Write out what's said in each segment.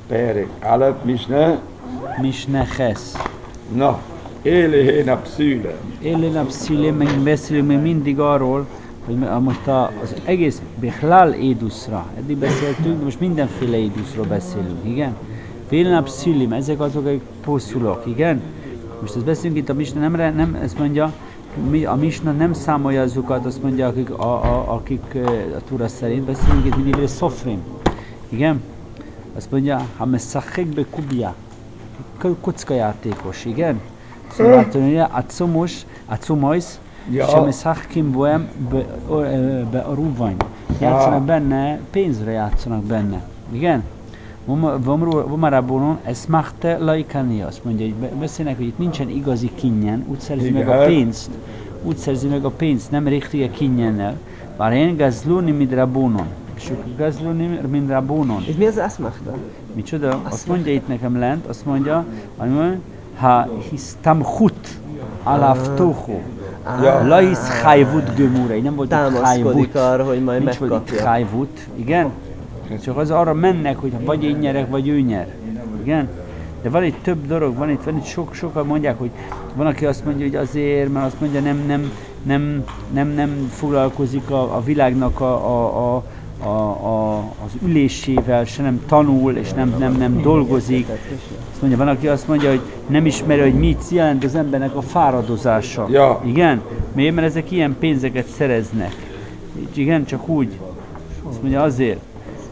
Perek Aleph, Misne? Misne Ches. Na, Élén a Pszüle. Élén a Pszüle, meg beszélünk még mindig arról, hogy most az egész Bechlal Éduszra, eddig beszéltünk, de most mindenféle Éduszról beszélünk, igen? Élén a Pszülim, ezek azok a poszulok, igen? Most ezt beszélünk itt a Misna, nem ezt mondja, a Misna nem számolja azokat, azt mondja, akik a Tóra szerint beszélünk itt mindig Szofrim, igen? Azt mondja, ha meszachek be kubia, kockajátékos, igen? Szóval a cumos, és a meszachkim boem be a rúvany. Játszanak benne, pénzre játszanak benne, igen? Vomarabónon, ezt máchte laikani, azt mondja, hogy beszélnek, hogy itt nincsen igazi kinnyen, úgy szerzi meg a pénzt, nem richtige kinnjennel. Bár én gazluni midrabónon. És gazluni midrabónon. És mi az aszmachta? Micsoda? Azt mondja itt nekem lent, azt mondja, ha hisztamchut alaftohu. La hisz chayvut gömúra, nem volt itt chayvut. Arra, hogy majd nincs volt itt chayvut, igen? Csak az arra mennek, hogy vagy én nyerek, vagy ő nyer. Igen? De van itt több dolog, van itt sokan mondják, hogy van, aki azt mondja, hogy azért, mert azt mondja, nem foglalkozik a világnak az ülésével, se nem tanul, és nem dolgozik. Azt mondja, van, aki azt mondja, hogy nem ismeri, hogy mit jelent az embernek a fáradozása. Ja. Igen? Miért? Mert ezek ilyen pénzeket szereznek. Igen, csak úgy. Azt mondja, azért.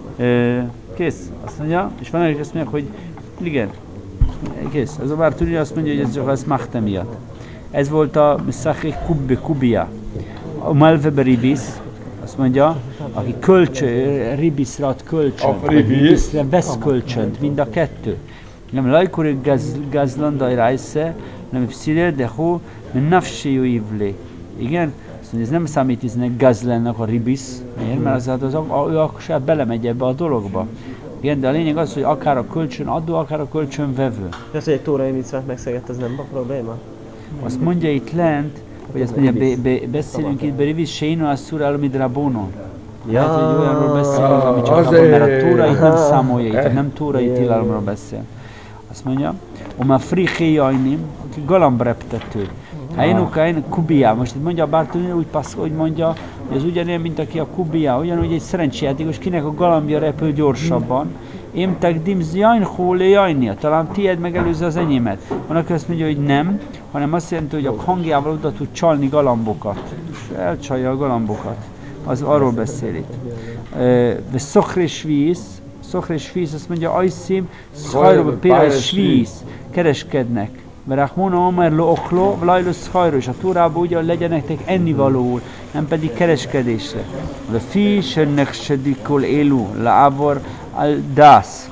Kész, azt mondja, és van, aki azt mondja, hogy igen, kész. Az a bár tudja, azt mondja, hogy ez csak az Machte miatt. Ez volt a Mesachek Kubia. A Malve Ribis, azt mondja, aki Ribiszra ad kölcsönt, vagy Ribiszre vesz kölcsönt, mind a kettő. Nem lajkori gazlandai rajsze, nem pszile, de hó, men nafséjú ívlé. Igen? Ez nem számít, hogy ez gazlennek a ribisz, miért? Mert ő akkor belemegy ebbe a dologba. Igen, de a lényeg az, hogy akár a kölcsön adó, akár a kölcsön vevő. És az, hogy egy tórai micvát megszegett, az nem a probléma? Azt mondja itt lent, hogy azt mondja, beszélünk itt, berivis sénu asszur almidrabonon. Lehet, hogy olyanról beszélünk, ami csak abban, mert a tóra itt nem számolja, itt nem tórai tilalomról beszél. Azt mondja, oma friché jajnim, aki galambreptető. Én Kubia, most itt mondja a Bártoni, úgy mondja, hogy ez ugyanilyen, mint aki a Kubia, ugyanúgy egy szerencséjátékos, kinek a galambja repül gyorsabban. Én tegdim zjajnhólé jajnia, talán tiéd megelőzze az enyémet. Van, aki azt mondja, hogy nem, hanem azt jelenti, hogy a hangjával oda tud csalni galambokat. És elcsalja a galambokat. Az arról beszél itt. De Szochresvíz, azt mondja, ajszim, szhajróba például svíz, kereskednek. Verachmona Omer lo oklo, vlajlo szhajro, és a Tórában ugye legyen nektek ennivalóul, nem pedig kereskedésre. De fi sennek sedikol élu, lávor al dász.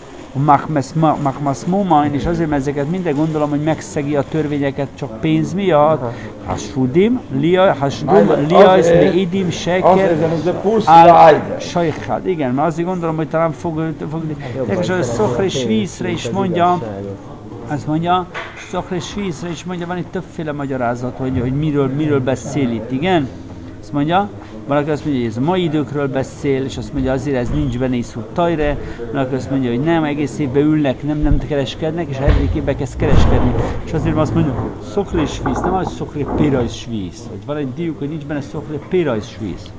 Machmas momain, és azért, mert ezeket minden gondolom, hogy megszegi a törvényeket csak pénz miatt. Hasudim, liajsz, idim, seker, sajkhad. Igen, mert azért gondolom, hogy talán fogni. És a Szokre és vízre is mondja, azt mondja, Szokre és vízre is mondja, van itt többféle magyarázat, hogy miről beszél itt, igen? Azt mondja, valaki azt mondja, hogy ez a mai időkről beszél, és azt mondja, azért ez nincs benne iszút tajre, valaki azt mondja, hogy nem, egész évben ülnek, nem kereskednek, és a hetedik évben kezd kereskedni. És azért azt mondja, Szokre és víz, nem az Szokre pira és víz. Van egy diuk, hogy nincs benne Szokre pira és víz.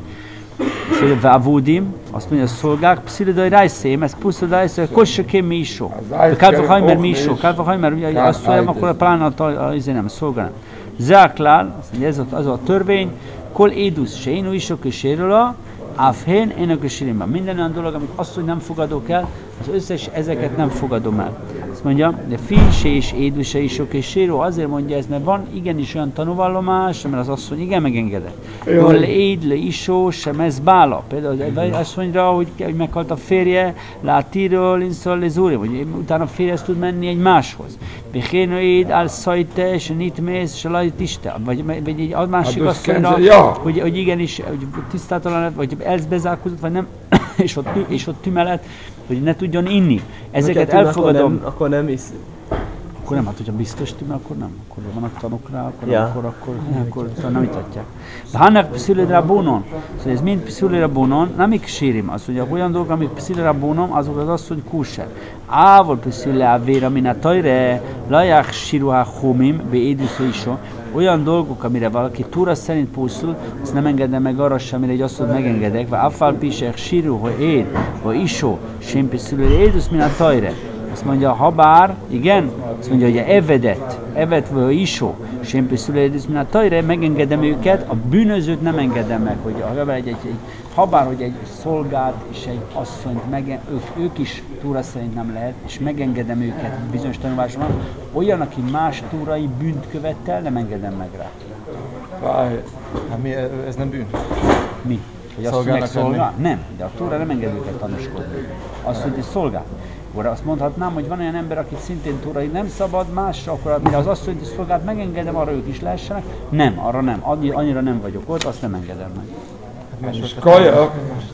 Vávódim, azt mondja, a szolgák, pszilidai rájszém, ez puszildájszém, kossaké mísó. Kálfahajmer mísó, kálfahajmer, azt mondja, akkor a plánat, nem, a szolgálnak. Záklál, azt mondja, ez az a törvény, kol édusz se én újsok és sérüla, áfhén én a kösérimben. Minden olyan dolog, amit azt, hogy nem fogadok el, az összes ezeket nem fogadom el. Azt mondja, de fényse és édusse is sok és sérül, azért mondja ez, mert van igenis olyan tanúvallomás, mert az asszony igen megengedett. Jól éd le isó, sem ez bála. Például azt mondja, hogy meghalt a férje, látíról, inszol le zúri, vagy utána a férje tud menni egy máshoz. Bechéno éd, al szajte, se nitmész, se lajt iste. Vagy egy másik azt mondja, hogy igenis, hogy tisztátalan lett, vagy elzbezárkozott, vagy nem, és ott tümelet, hogy ne tudjon inni. Ezeket elfogadom. Akkor nem iszik. Akkor nem, hát hogyha biztos stimmel, akkor nem. Akkor vannak tanok rá, akkor, Ja. akkor nem vitatják. De Hannak Pszüli Rabbonon, szóval ez mind Pszüli Rabbonon, nem ik sírim. Azt mondja, olyan dolgok, amik Pszüli Rabbonon, azok az azt, hogy kúser. Ávol Pszüli Avéra, min a tajre, laják síruhá homim, be édüsző isó. Olyan dolgok, amire valaki túra szerint pusztul, azt nem engedem meg arra sem, amire egy asszony megengedek, vagy affal pisek síru, hogy éd, vagy isó, sem Pszüli édüsz, min a tajre. Azt mondja, ha bár, igen, azt mondja, hogy evet vagy isó, sempi szüleidis, mint a tajre, megengedem őket, a bűnözőt nem engedem meg, hogy ha bár, hogy egy szolgát és egy asszonyt, ők is túra szerint nem lehet, és megengedem őket bizonyos tanulásban, olyan, aki más túrai bűnt követel, nem engedem meg rá. Hát ez nem bűn? Mi? Hogy azt mondják szolgál? Nem, de a túra nem enged őket tanúskodni. Azt, hogy egy szolgál. Akkor azt mondhatnám, hogy van olyan ember, akit szintén túrai nem szabad másra, akkor mire az asszonyti szolgát megengedem, arra ők is lehessenek. Nem, arra nem. Annyira nem vagyok ott, azt nem engedem meg. És kaja,